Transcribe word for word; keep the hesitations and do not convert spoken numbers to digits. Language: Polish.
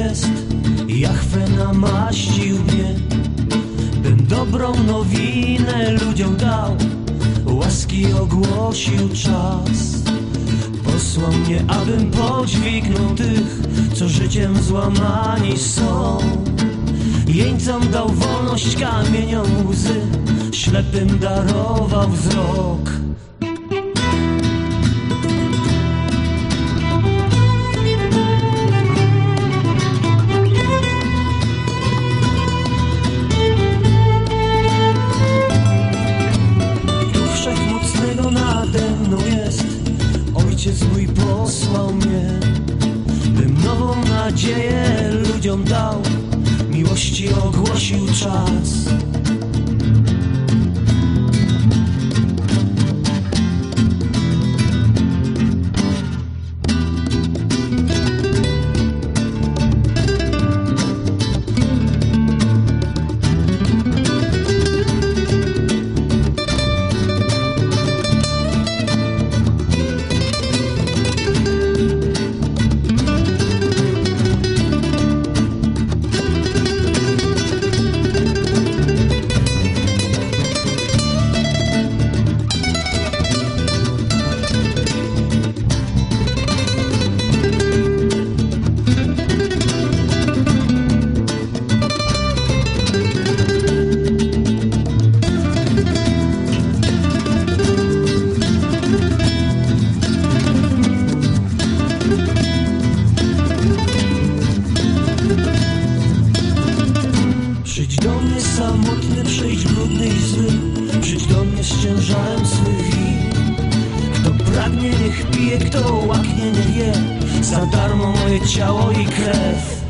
jest, Jahwe namaścił mnie, bym dobrą nowinę ludziom dał, łaski ogłosił czas. Posłał mnie, abym podźwignął tych, co życiem złamani są. Jeńcom dał wolność, kamieniom łzy, ślepym darował wzrok. Tu Wszechmocnego nade mną jest, Ojciec mój posłał mnie, bym nową nadzieję ludziom dał, miłości ogłosił czas. Przyjdź do mnie samotny, przyjdź brudny i zły, przyjdź do mnie z ciężarem swych win. Kto pragnie, niech pije, kto łaknie, niech je, za darmo moje ciało i krew.